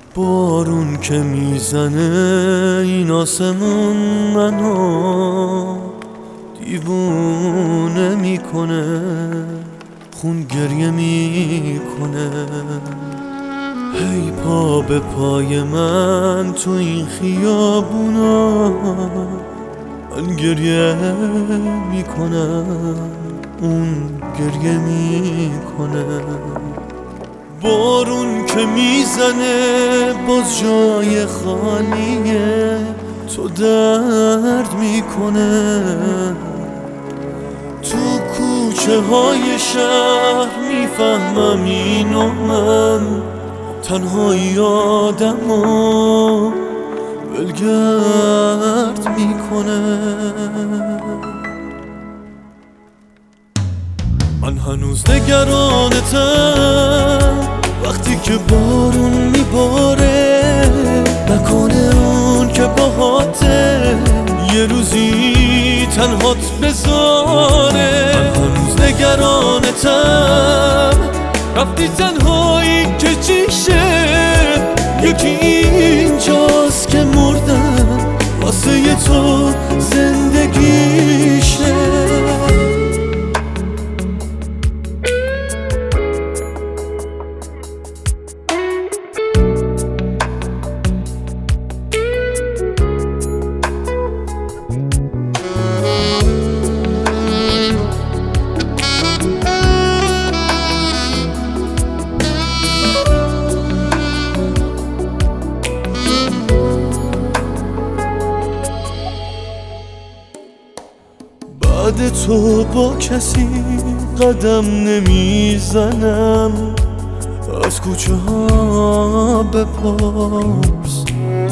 بارون که میزنه این آسمون منو دیوونه میکنه، خون گریه میکنه. هی پا به پای من تو این خیابونا، من گریه میکنم، اون گریه میکنه. بارون که میزنه باز جای خالیه، تو درد میکنه. تو کوچه های شهر میفهمم اینو، من تنهایی آدمو ولگرد میکنه. من هنوز نگرانتم وقتی که بارون میباره، نکنه اون که باهاته یه روزی تنهات بذاره. من هنوز نگرانتم رفتی تنهایی که چیشه، یکی اینجاست که مردم واسه تو زندگیشه. بعد تو با کسی قدم نمیزنم، از کوچه ها بپرس.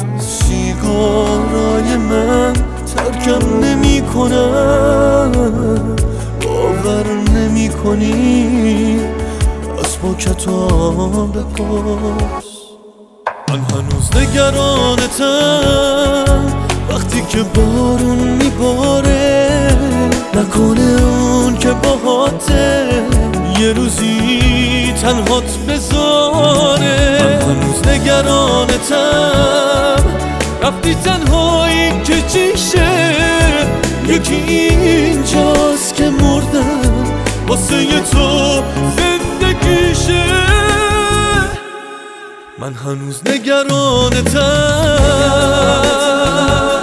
سیگارای من ترکم نمی کنم، باور نمی کنی از پاکتا بپرس. من هنوز نگرانتم وقتی که بارون میباره، نکنه اون که باهاته یه روزی تنهات بذاره. من هنوز نگرانتم رفتی تنهایی که چیشه، یکی اینجاست که مردم واسه تو زندگیشه. من هنوز نگرانتم